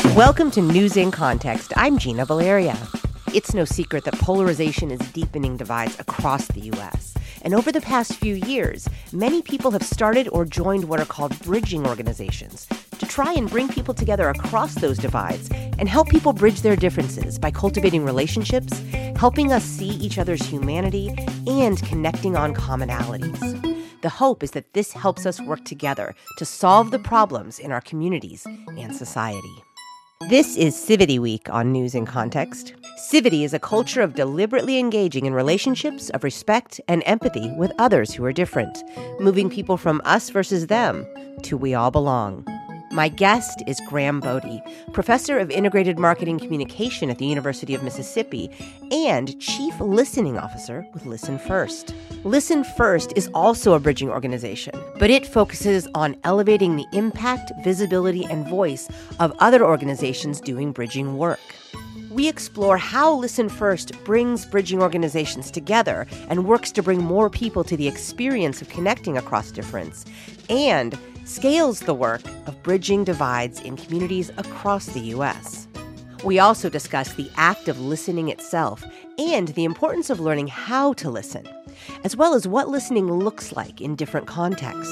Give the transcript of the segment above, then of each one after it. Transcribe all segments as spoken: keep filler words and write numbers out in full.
Welcome to News in Context. I'm Gina Valeria. It's no secret that polarization is deepening divides across the U S. And over the past few years, many people have started or joined what are called bridging organizations to try and bring people together across those divides and help people bridge their differences by cultivating relationships, helping us see each other's humanity, and connecting on commonalities. The hope is that this helps us work together to solve the problems in our communities and society. This is Civity Week on News in Context. Civity is a culture of deliberately engaging in relationships of respect and empathy with others who are different, moving people from us versus them to we all belong. My guest is Graham Bodie, professor of integrated marketing communication at the University of Mississippi and chief listening officer with Listen First. Listen First is also a bridging organization, but it focuses on elevating the impact, visibility, and voice of other organizations doing bridging work. We explore how Listen First brings bridging organizations together and works to bring more people to the experience of connecting across difference, and scales the work of bridging divides in communities across the U S. We also discuss the act of listening itself and the importance of learning how to listen, as well as what listening looks like in different contexts.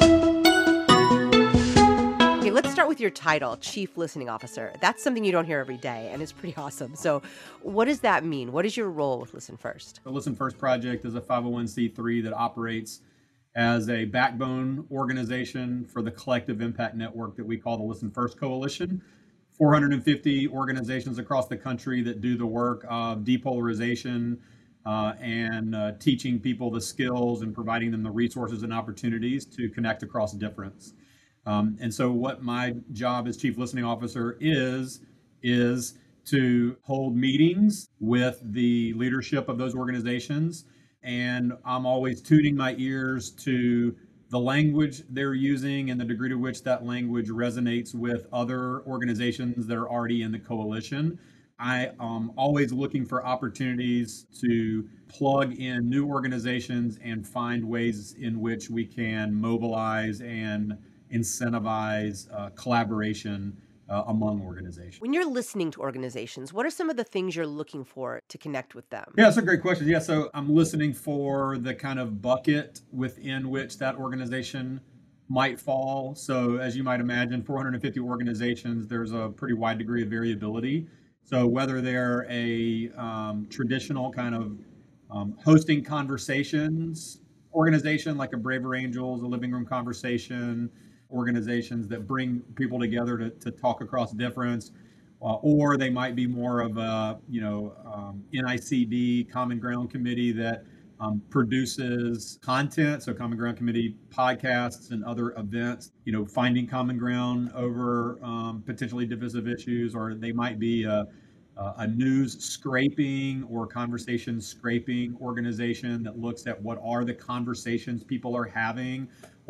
Okay, let's start with your title, Chief Listening Officer. That's something you don't hear every day, and it's pretty awesome. So what does that mean? What is your role with Listen First? The Listen First Project is a five oh one c three that operates as a backbone organization for the collective impact network that we call the Listen First Coalition. four hundred fifty organizations across the country that do the work of depolarization uh, and uh, teaching people the skills and providing them the resources and opportunities to connect across difference. Um, and so what my job as Chief Listening Officer is, is to hold meetings with the leadership of those organizations. And I'm always tuning my ears to the language they're using and the degree to which that language resonates with other organizations that are already in the coalition. I am always looking for opportunities to plug in new organizations and find ways in which we can mobilize and incentivize uh, collaboration Uh, among organizations. When you're listening to organizations, what are some of the things you're looking for to connect with them? Yeah, that's a great question. Yeah, so I'm listening for the kind of bucket within which that organization might fall. So as you might imagine, four hundred fifty organizations, there's a pretty wide degree of variability. So whether they're a um, traditional kind of um, hosting conversations organization like a Braver Angels, a Living Room Conversation, organizations that bring people together to, to talk across difference, uh, or they might be more of a, you know, um, N I C D, Common Ground Committee that um, produces content, so Common Ground Committee podcasts and other events, you know, finding common ground over um, potentially divisive issues, or they might be a, a news scraping or conversation scraping organization that looks at what are the conversations people are having,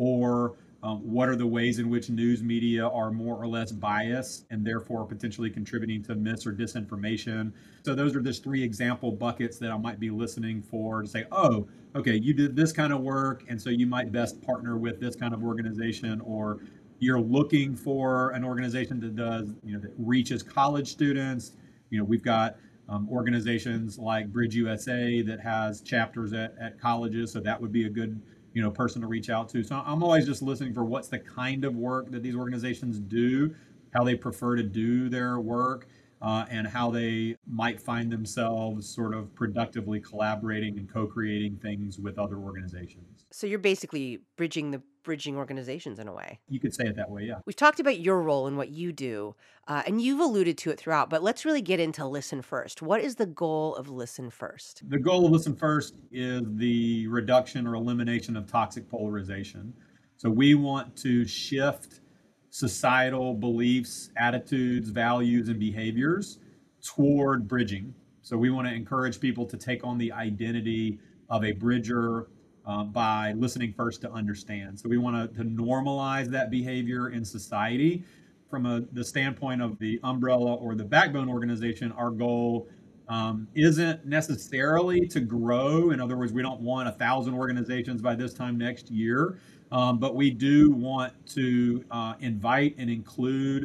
or Um, what are the ways in which news media are more or less biased and therefore potentially contributing to mis or disinformation. So those are just three example buckets that I might be listening for to say, oh, okay, you did this kind of work, and so you might best partner with this kind of organization, or you're looking for an organization that does, you know, that reaches college students. You know, we've got um, organizations like Bridge U S A that has chapters at, at colleges, so that would be a good you know, person to reach out to. So I'm always just listening for what's the kind of work that these organizations do, how they prefer to do their work, uh, and how they might find themselves sort of productively collaborating and co-creating things with other organizations. So you're basically bridging the bridging organizations in a way. You could say it that way, yeah. We've talked about your role and what you do, uh, and you've alluded to it throughout, but let's really get into Listen First. What is the goal of Listen First? The goal of Listen First is the reduction or elimination of toxic polarization. So we want to shift societal beliefs, attitudes, values, and behaviors toward bridging. So we want to encourage people to take on the identity of a bridger uh, by listening first to understand. So we want to, to normalize that behavior in society. From a, the standpoint of the umbrella or the backbone organization, our goal um, isn't necessarily to grow. In other words, we don't want a thousand organizations by this time next year, um, but we do want to uh, invite and include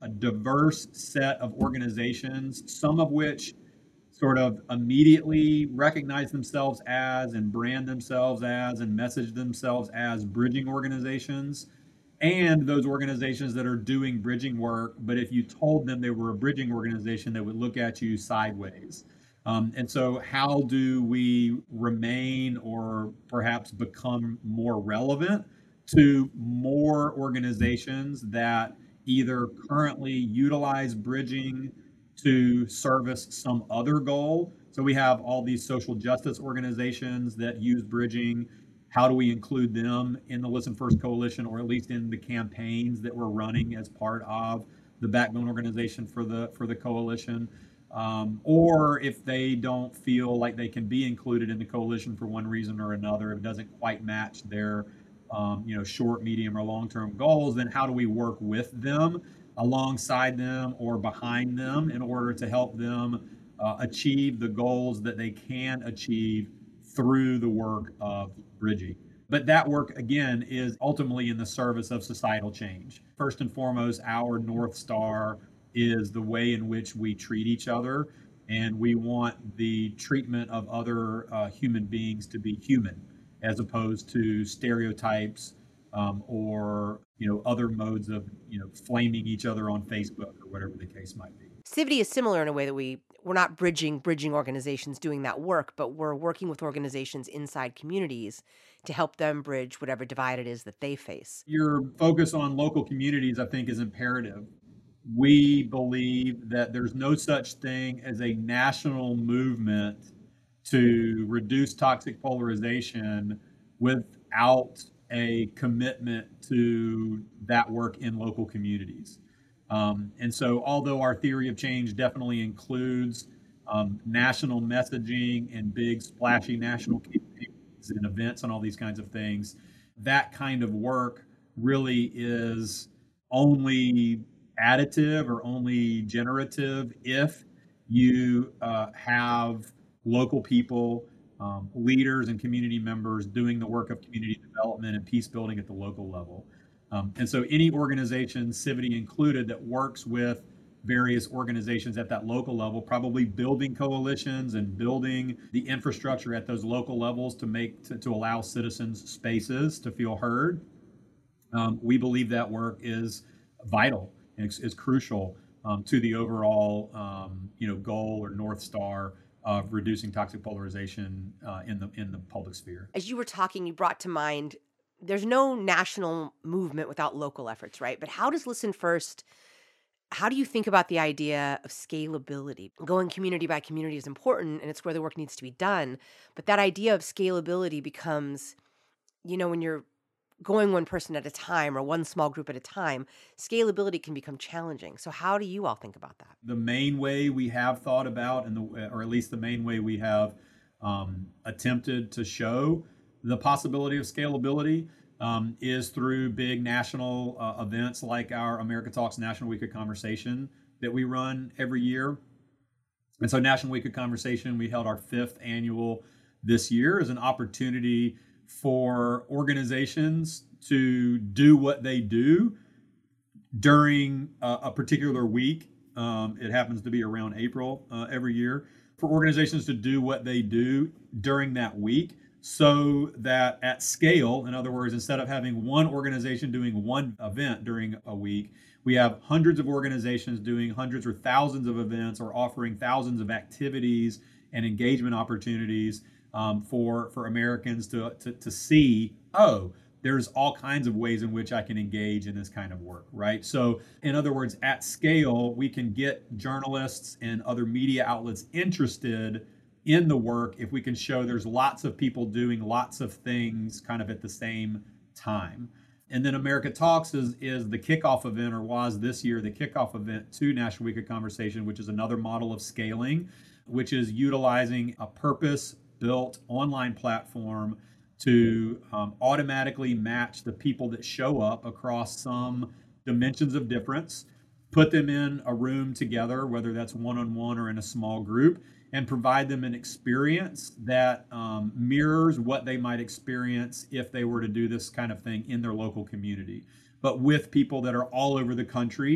a diverse set of organizations, some of which sort of immediately recognize themselves as and brand themselves as and message themselves as bridging organizations, and those organizations that are doing bridging work, but if you told them they were a bridging organization, they would look at you sideways. Um, and so, how do we remain or perhaps become more relevant to more organizations that either currently utilize bridging to service some other goal? So, we have all these social justice organizations that use bridging. How do we include them in the Listen First Coalition, or at least in the campaigns that we're running as part of the backbone organization for the for the coalition? Um, or if they don't feel like they can be included in the coalition for one reason or another, if it doesn't quite match their um, you know short, medium, or long-term goals, then how do we work with them, alongside them, or behind them in order to help them uh, achieve the goals that they can achieve through the work of bridging? But that work, again, is ultimately in the service of societal change. First and foremost, our North Star is the way in which we treat each other, and we want the treatment of other uh, human beings to be human, as opposed to stereotypes um, or you know other modes of you know flaming each other on Facebook or whatever the case might be. Civity is similar in a way that we we're not bridging bridging organizations doing that work, but we're working with organizations inside communities to help them bridge whatever divide it is that they face. Your focus on local communities, I think, is imperative. We believe that there's no such thing as a national movement to reduce toxic polarization without a commitment to that work in local communities. Um, and so, although our theory of change definitely includes um, national messaging and big, splashy national campaigns and events and all these kinds of things, that kind of work really is only additive or only generative if you uh, have local people, um, leaders, and community members doing the work of community development and peace building at the local level. Um, and so, any organization, Civity included, that works with various organizations at that local level, probably building coalitions and building the infrastructure at those local levels to make to, to allow citizens spaces to feel heard. Um, we believe that work is vital and is, is crucial um, to the overall um, you know goal or North Star of reducing toxic polarization uh, in the in the public sphere. As you were talking, you brought to mind there's no national movement without local efforts, right? But how does Listen First, how do you think about the idea of scalability? Going community by community is important, and it's where the work needs to be done. But that idea of scalability becomes, you know, when you're going one person at a time or one small group at a time, scalability can become challenging. So how do you all think about that? The main way we have thought about, and the, or at least the main way we have um, attempted to show the possibility of scalability um, is through big national uh, events like our America Talks National Week of Conversation that we run every year. And so National Week of Conversation, we held our fifth annual this year, as an opportunity for organizations to do what they do during a, a particular week. Um, it happens to be around April uh, every year, for organizations to do what they do during that week, so that at scale, in other words, instead of having one organization doing one event during a week, we have hundreds of organizations doing hundreds or thousands of events, or offering thousands of activities and engagement opportunities um, for for Americans to, to to see, oh, there's all kinds of ways in which I can engage in this kind of work, right? So, in other words, at scale, we can get journalists and other media outlets interested in the work if we can show there's lots of people doing lots of things kind of at the same time. And then America Talks is, is the kickoff event, or was this year the kickoff event to National Week of Conversation, which is another model of scaling, which is utilizing a purpose-built online platform to um, automatically match the people that show up across some dimensions of difference, put them in a room together, whether that's one-on-one or in a small group, and provide them an experience that um, mirrors what they might experience if they were to do this kind of thing in their local community, but with people that are all over the country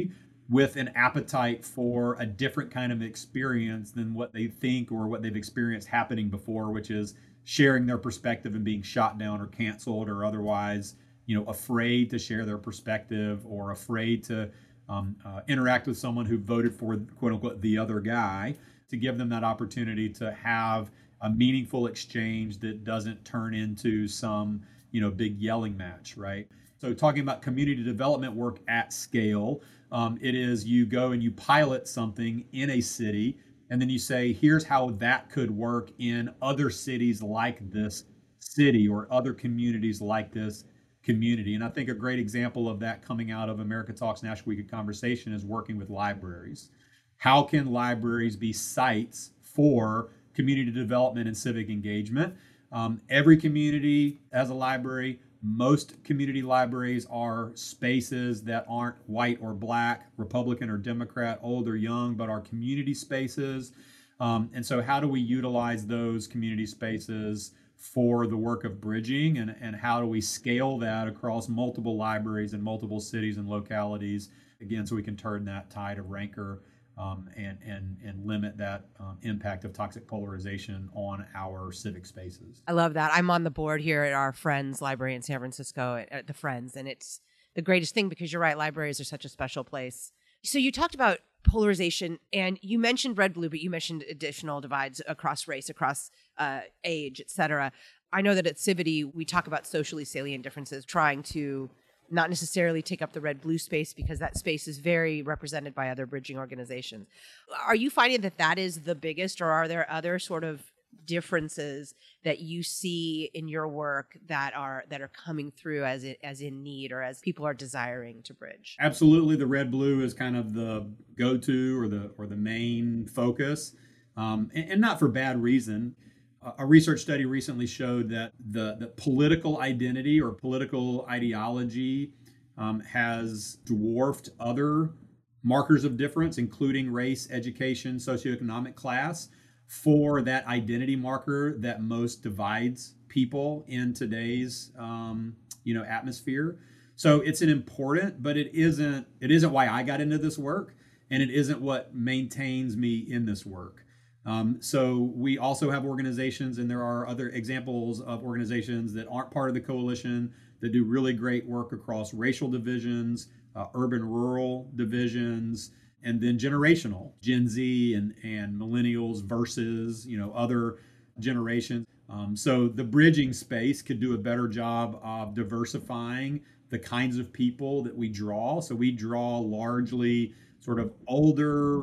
with an appetite for a different kind of experience than what they think or what they've experienced happening before, which is sharing their perspective and being shot down or canceled or otherwise, you know, afraid to share their perspective or afraid to um, uh, interact with someone who voted for, quote unquote, the other guy, to give them that opportunity to have a meaningful exchange that doesn't turn into some, you know, big yelling match, right? So talking about community development work at scale, um, it is you go and you pilot something in a city, and then you say, here's how that could work in other cities like this city or other communities like this community. And I think a great example of that coming out of America Talks National Week of Conversation is working with libraries. How can libraries be sites for community development and civic engagement? Um, every community has a library. Most community libraries are spaces that aren't white or black, Republican or Democrat, old or young, but are community spaces. Um, and so how do we utilize those community spaces for the work of bridging, and, and how do we scale that across multiple libraries in multiple cities and localities, again, so we can turn that tide of rancor Um, and, and, and limit that um, impact of toxic polarization on our civic spaces. I love that. I'm on the board here at our Friends Library in San Francisco, at, at the Friends, and it's the greatest thing because you're right, libraries are such a special place. So you talked about polarization, and you mentioned red blue, but you mentioned additional divides across race, across uh, age, et cetera. I know that at Civity, we talk about socially salient differences, trying to not necessarily take up the red blue space because that space is very represented by other bridging organizations. Are you finding that that is the biggest, or are there other sort of differences that you see in your work that are that are coming through as it, as in need, or as people are desiring to bridge? Absolutely, the red blue is kind of the go-to or the or the main focus, um, and, and not for bad reason. A research study recently showed that the, the political identity or political ideology um, has dwarfed other markers of difference, including race, education, socioeconomic class, for that identity marker that most divides people in today's um, you know atmosphere. So it's an important, but it isn't it isn't why I got into this work, and it isn't what maintains me in this work. Um, so we also have organizations, and there are other examples of organizations that aren't part of the coalition that do really great work across racial divisions, uh, urban-rural divisions, and then generational, Gen Z and, and millennials versus, you know, other generations. Um, so the bridging space could do a better job of diversifying the kinds of people that we draw. So we draw largely sort of older,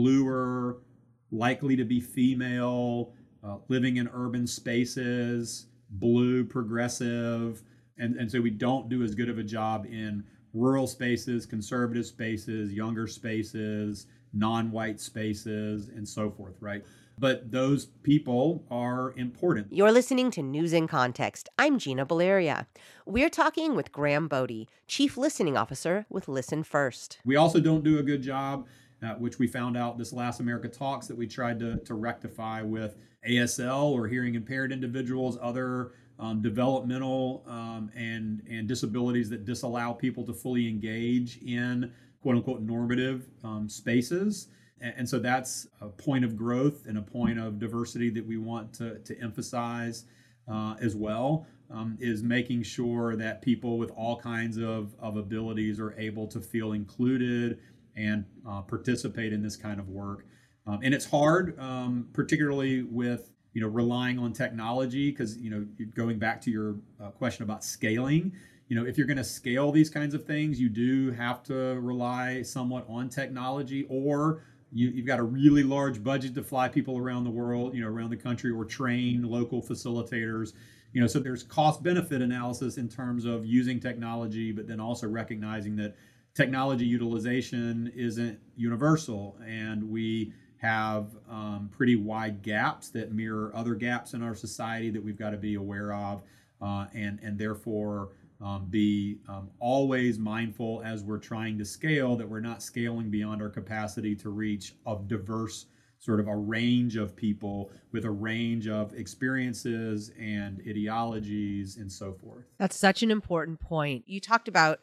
bluer, likely to be female, uh, living in urban spaces, blue, progressive. And, and so we don't do as good of a job in rural spaces, conservative spaces, younger spaces, non-white spaces, and so forth, right? But those people are important. You're listening to News in Context. I'm Gina Valeria. We're talking with Graham Bodie, Chief Listening Officer with Listen First. We also don't do a good job, Uh, which we found out this last America Talks, that we tried to, to rectify with A S L or hearing impaired individuals, other um, developmental um, and, and disabilities that disallow people to fully engage in quote unquote normative um, spaces. And, and so that's a point of growth and a point of diversity that we want to, to emphasize uh, as well, um, is making sure that people with all kinds of, of abilities are able to feel included and uh, participate in this kind of work. Um, and it's hard, um, particularly with, you know, relying on technology, because, you know, going back to your uh, question about scaling, you know, if you're going to scale these kinds of things, you do have to rely somewhat on technology, or you, you've got a really large budget to fly people around the world, you know, around the country, or train local facilitators. You know, so there's cost benefit analysis in terms of using technology, but then also recognizing that technology utilization isn't universal, and we have um, pretty wide gaps that mirror other gaps in our society that we've got to be aware of, uh, and and therefore um, be um, always mindful as we're trying to scale that we're not scaling beyond our capacity to reach a diverse sort of a range of people with a range of experiences and ideologies and so forth. That's such an important point. You talked about,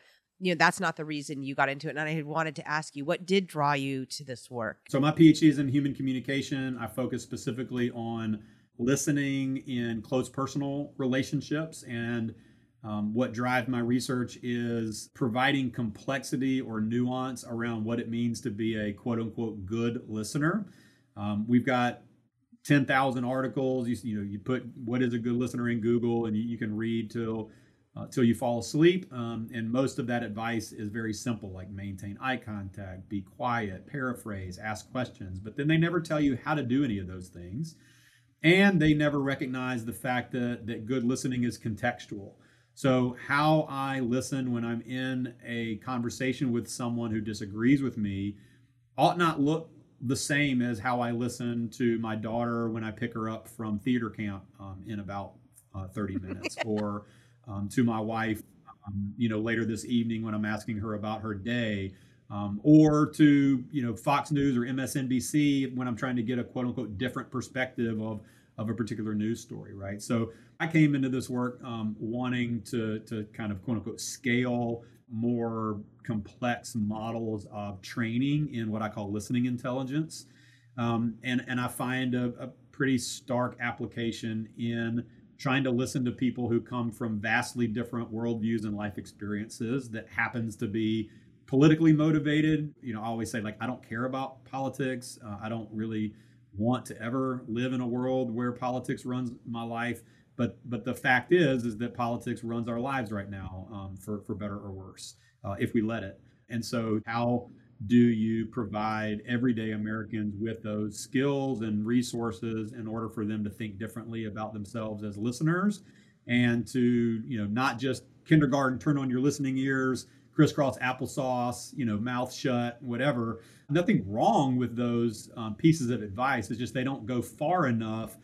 you know, that's not the reason you got into it. And I had wanted to ask you, what did draw you to this work? So my PhD is in human communication. I focus specifically on listening in close personal relationships. And um, what drives my research is providing complexity or nuance around what it means to be a quote unquote good listener. Um, we've got ten thousand articles. You, you know, you put what is a good listener in Google, and you, you can read till uh, till you fall asleep. Um, and most of that advice is very simple, like maintain eye contact, be quiet, paraphrase, ask questions. But then they never tell you how to do any of those things, and they never recognize the fact that that good listening is contextual. So how I listen when I'm in a conversation with someone who disagrees with me ought not look the same as how I listen to my daughter when I pick her up from theater camp um, in about uh, thirty minutes, or um, to my wife, um, you know, later this evening when I'm asking her about her day, um, or to, you know, Fox News or M S N B C when I'm trying to get a quote unquote different perspective of of a particular news story, right? So I came into this work um, wanting to to kind of quote unquote scale more complex models of training in what I call listening intelligence. Um, and, and I find a, a pretty stark application in trying to listen to people who come from vastly different worldviews and life experiences that happens to be politically motivated. You know, I always say, like, I don't care about politics. Uh, I don't really want to ever live in a world where politics runs my life. But but the fact is, is that politics runs our lives right now, um, for, for better or worse, uh, if we let it. And so how do you provide everyday Americans with those skills and resources in order for them to think differently about themselves as listeners, and to, you know, not just kindergarten, turn on your listening ears, crisscross applesauce, you know, mouth shut, whatever. Nothing wrong with those um, pieces of advice. It's just they don't go far enough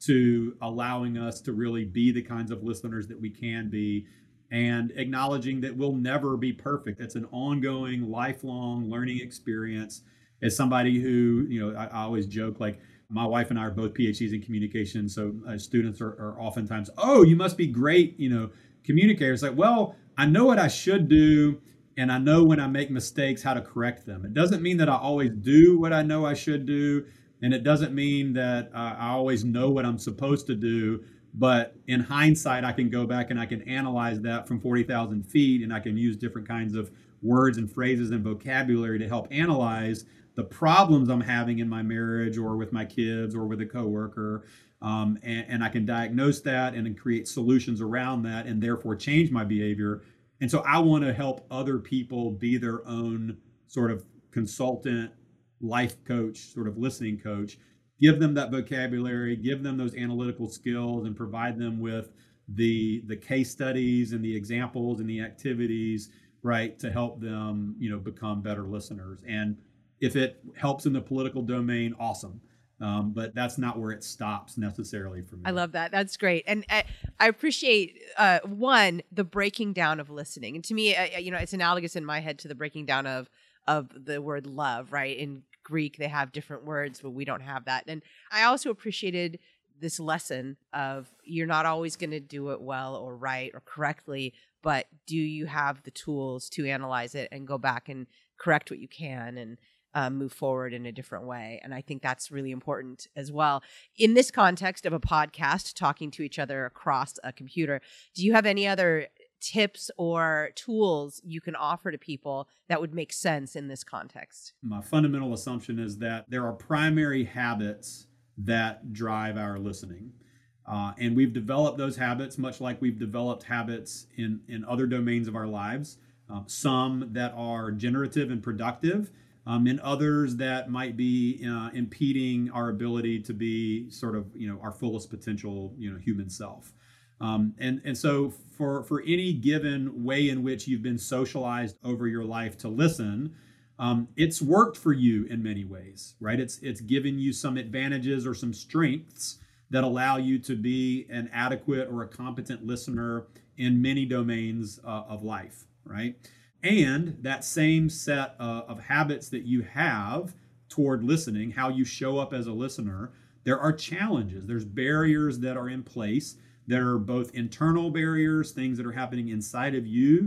to allowing us to really be the kinds of listeners that we can be, and acknowledging that we'll never be perfect. It's an ongoing, lifelong learning experience. As somebody who, you know, I, I always joke, like, my wife and I are both PhDs in communication. So uh, students are, are oftentimes, oh, you must be great, you know, communicators. Like, well, I know what I should do, and I know when I make mistakes how to correct them. It doesn't mean that I always do what I know I should do. And it doesn't mean that uh, I always know what I'm supposed to do, but in hindsight, I can go back and I can analyze that from forty thousand feet, and I can use different kinds of words and phrases and vocabulary to help analyze the problems I'm having in my marriage or with my kids or with a coworker. Um, and, and I can diagnose that and then create solutions around that, and therefore change my behavior. And so I want to help other people be their own sort of consultant, life coach, sort of listening coach, give them that vocabulary, give them those analytical skills, and provide them with the the case studies and the examples and the activities, right, to help them, you know, become better listeners. And if it helps in the political domain, awesome. Um, but that's not where it stops necessarily for me. I love that. That's great. And I, I appreciate, uh, one, the breaking down of listening. And to me, uh, you know, it's analogous in my head to the breaking down of of the word love, right? In Greek, they have different words, but we don't have that. And I also appreciated this lesson of you're not always going to do it well or right or correctly, but do you have the tools to analyze it and go back and correct what you can and um, move forward in a different way? And I think that's really important as well. In this context of a podcast, talking to each other across a computer, do you have any other tips or tools you can offer to people that would make sense in this context? My fundamental assumption is that there are primary habits that drive our listening. Uh, and we've developed those habits much like we've developed habits in, in other domains of our lives. Um, some that are generative and productive, um, and others that might be uh, impeding our ability to be sort of, you know, our fullest potential, you know, human self. Um, and, and so for, for any given way in which you've been socialized over your life to listen, um, it's worked for you in many ways, right? It's, it's given you some advantages or some strengths that allow you to be an adequate or a competent listener in many domains uh, of life, right? And that same set uh, of habits that you have toward listening, how you show up as a listener, there are challenges. There's barriers that are in place. There are both internal barriers, things that are happening inside of you,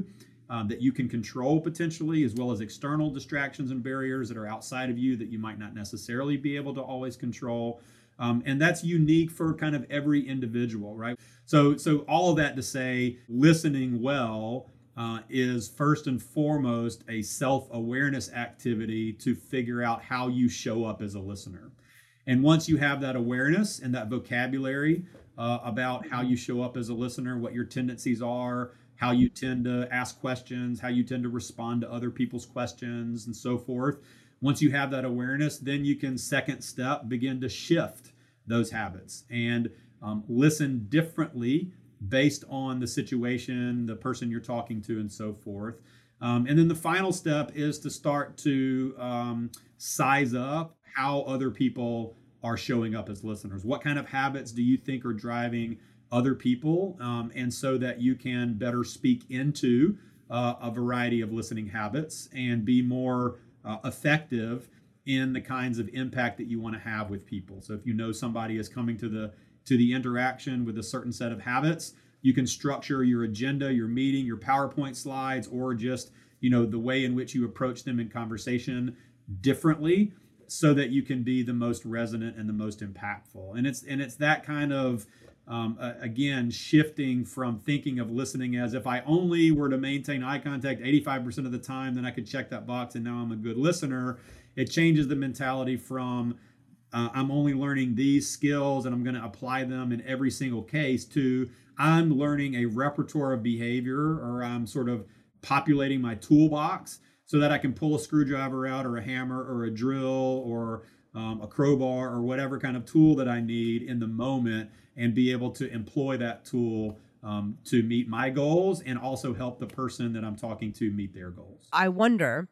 um, that you can control potentially, as well as external distractions and barriers that are outside of you that you might not necessarily be able to always control. Um, and that's unique for kind of every individual, right? So, so all of that to say, listening well uh, is first and foremost a self-awareness activity to figure out how you show up as a listener. And once you have that awareness and that vocabulary uh, about how you show up as a listener, what your tendencies are, how you tend to ask questions, how you tend to respond to other people's questions, and so forth. Once you have that awareness, then you can, second step, begin to shift those habits and um, listen differently based on the situation, the person you're talking to, and so forth. Um, and then the final step is to start to um, size up how other people are showing up as listeners. What kind of habits do you think are driving other people? Um, and so that you can better speak into uh, a variety of listening habits and be more uh, effective in the kinds of impact that you want to have with people. So if you know somebody is coming to the to the interaction with a certain set of habits, you can structure your agenda, your meeting, your PowerPoint slides, or just, you know, the way in which you approach them in conversation differently, so that you can be the most resonant and the most impactful. And it's and it's that kind of um, uh, again, shifting from thinking of listening as, if I only were to maintain eye contact eighty-five percent of the time, then I could check that box and now I'm a good listener. It changes the mentality from uh, I'm only learning these skills and I'm going to apply them in every single case, to I'm learning a repertoire of behavior, or I'm sort of populating my toolbox so that I can pull a screwdriver out, or a hammer, or a drill, or um, a crowbar, or whatever kind of tool that I need in the moment, and be able to employ that tool um, to meet my goals and also help the person that I'm talking to meet their goals. I wonder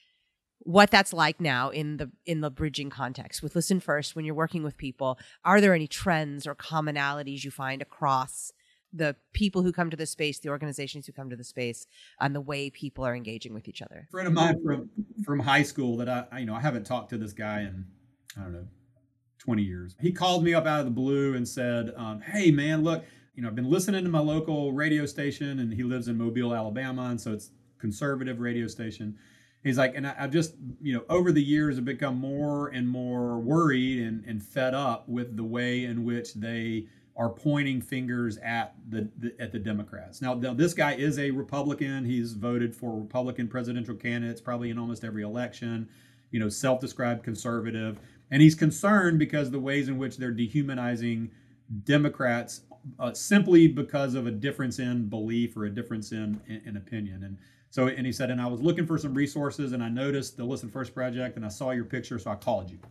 what that's like now in the in the bridging context with Listen First. When you're working with people, are there any trends or commonalities you find across the people who come to the space, the organizations who come to the space, and the way people are engaging with each other? A friend of mine from from high school that I, I you know I haven't talked to this guy in, I don't know, twenty years. He called me up out of the blue and said, um, hey man, look, you know, I've been listening to my local radio station, and he lives in Mobile, Alabama, and so it's a conservative radio station. He's like, and I, I've just, you know, over the years have become more and more worried and, and fed up with the way in which they are pointing fingers at the, the at the Democrats. Now, now, this guy is a Republican. He's voted for Republican presidential candidates probably in almost every election, you know, self-described conservative. And he's concerned because the ways in which they're dehumanizing Democrats uh, simply because of a difference in belief or a difference in, in, in opinion. And so, and he said, and I was looking for some resources, and I noticed the Listen First Project, and I saw your picture, so I called you.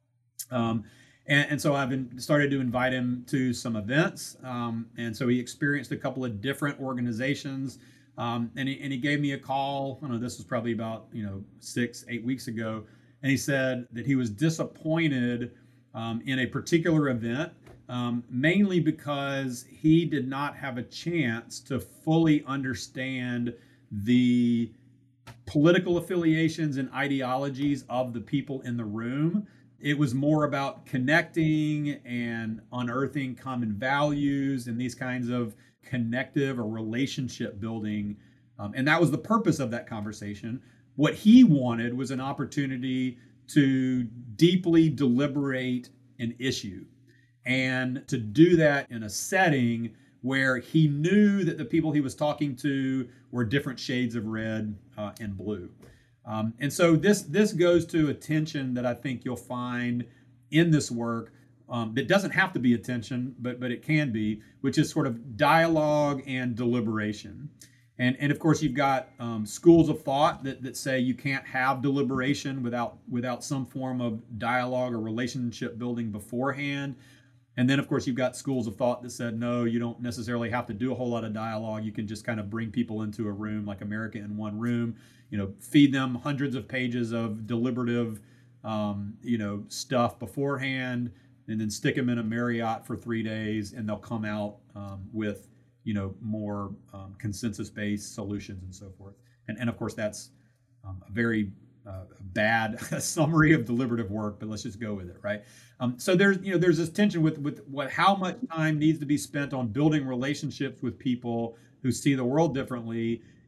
Um, and, and so I've been started to invite him to some events. Um, and so he experienced a couple of different organizations. Um, and he and he gave me a call. I don't know, this was probably about, you know, six, eight weeks ago. And he said that he was disappointed um, in a particular event, um, mainly because he did not have a chance to fully understand the political affiliations and ideologies of the people in the room. It was more about connecting and unearthing common values and these kinds of connective or relationship building. Um, and that was the purpose of that conversation. What he wanted was an opportunity to deeply deliberate an issue, and to do that in a setting where he knew that the people he was talking to were different shades of red uh, and blue. Um, and so this this goes to a tension that I think you'll find in this work um, that doesn't have to be a tension, but but it can be, which is sort of dialogue and deliberation. And and of course you've got um, schools of thought that, that say you can't have deliberation without without some form of dialogue or relationship building beforehand. And then, of course, you've got schools of thought that said, no, you don't necessarily have to do a whole lot of dialogue. You can just kind of bring people into a room like America in One Room, you know, feed them hundreds of pages of deliberative, um, you know, stuff beforehand, and then stick them in a Marriott for three days, and they'll come out um, with, you know, more um, consensus-based solutions and so forth. And, and of course, that's um, a very uh, bad summary of deliberative work, but let's just go with it, right? Um, so there's, you know, there's this tension with with what how much time needs to be spent on building relationships with people who see the world differently,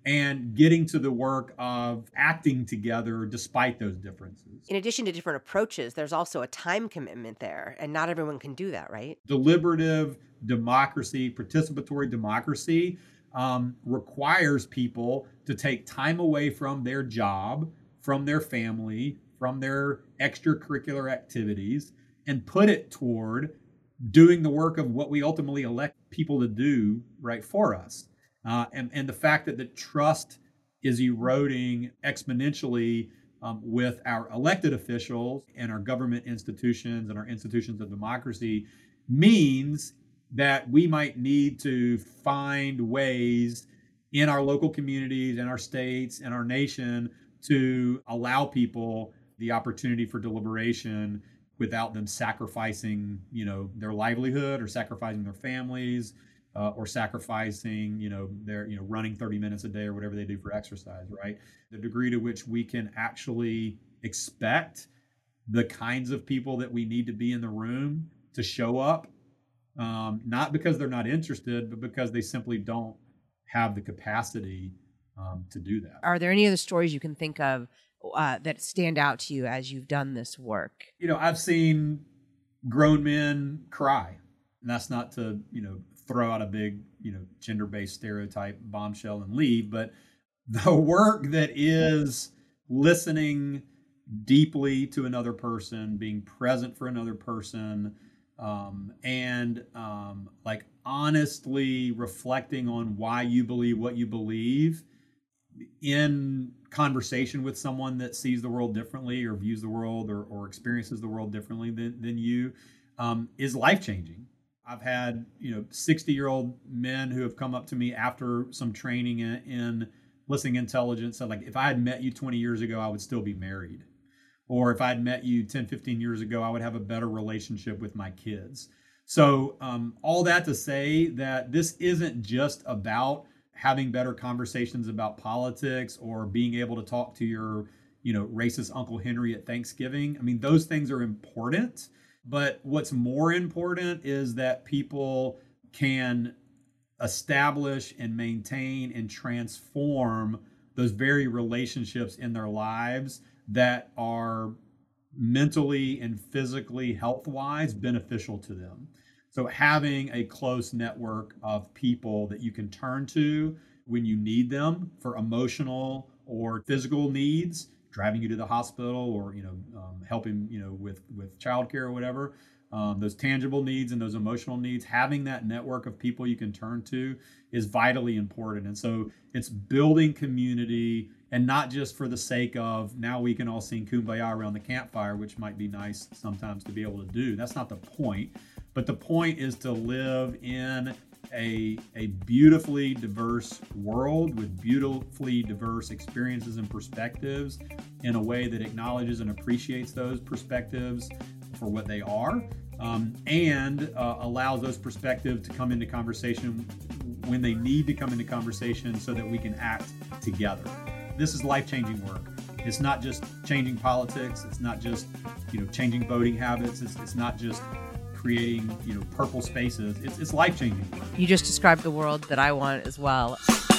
and getting to the work of acting together despite those differences. In addition to different approaches, there's also a time commitment there, and not everyone can do that, right? Deliberative democracy, participatory democracy, um, requires people to take time away from their job, from their family, from their extracurricular activities, and put it toward doing the work of what we ultimately elect people to do right for us. Uh, and, and the fact that the trust is eroding exponentially um, with our elected officials and our government institutions and our institutions of democracy means that we might need to find ways in our local communities, in our states, in our nation to allow people the opportunity for deliberation without them sacrificing, you know, their livelihood or sacrificing their families. Uh, or sacrificing, you know, their, you know, running thirty minutes a day or whatever they do for exercise, right? The degree to which we can actually expect the kinds of people that we need to be in the room to show up, um, not because they're not interested, but because they simply don't have the capacity um, to do that. Are there any other stories you can think of uh, that stand out to you as you've done this work? You know, I've seen grown men cry, and that's not to, you know, throw out a big, you know, gender-based stereotype bombshell and leave, but the work that is listening deeply to another person, being present for another person, um, and um, like honestly reflecting on why you believe what you believe in conversation with someone that sees the world differently or views the world or, or experiences the world differently than, than you um, is life-changing. I've had, you know, sixty-year-old men who have come up to me after some training in, in listening intelligence. Said, like, if I had met you twenty years ago, I would still be married. Or if I had met you ten, fifteen years ago, I would have a better relationship with my kids. So um, all that to say that this isn't just about having better conversations about politics or being able to talk to your, you know, racist Uncle Henry at Thanksgiving. I mean, those things are important. But what's more important is that people can establish and maintain and transform those very relationships in their lives that are mentally and physically, health-wise, beneficial to them. So having a close network of people that you can turn to when you need them for emotional or physical needs, driving you to the hospital or, you know, um, helping, you know, with, with childcare or whatever, um, those tangible needs and those emotional needs, having that network of people you can turn to is vitally important. And so it's building community, and not just for the sake of now we can all sing Kumbaya around the campfire, which might be nice sometimes to be able to do. That's not the point. But the point is to live in A, a beautifully diverse world with beautifully diverse experiences and perspectives in a way that acknowledges and appreciates those perspectives for what they are, um, and uh, allows those perspectives to come into conversation when they need to come into conversation so that we can act together. This is life-changing work. It's not just changing politics. It's not just, you know, changing voting habits. It's, it's not just creating, you know, purple spaces. It's, it's life-changing work. You just described the world that I want as well.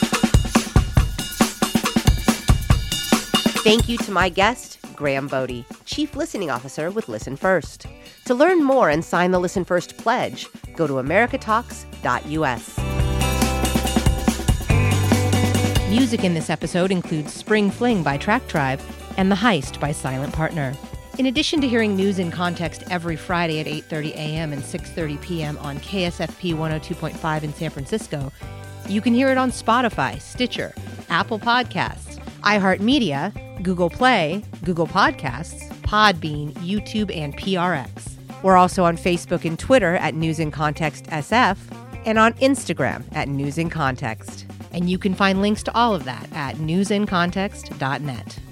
Thank you to my guest, Graham Bodie, Chief Listening Officer with Listen First. To learn more and sign the Listen First pledge, go to america talks dot u s. Music in this episode includes Spring Fling by Track Tribe and The Heist by Silent Partner. In addition to hearing News in Context every Friday at eight thirty a.m. and six thirty p.m. on K S F P one oh two point five in San Francisco, you can hear it on Spotify, Stitcher, Apple Podcasts, iHeartMedia, Google Play, Google Podcasts, Podbean, YouTube, and P R X. We're also on Facebook and Twitter at News in Context S F and on Instagram at News in Context. And you can find links to all of that at news in context dot net.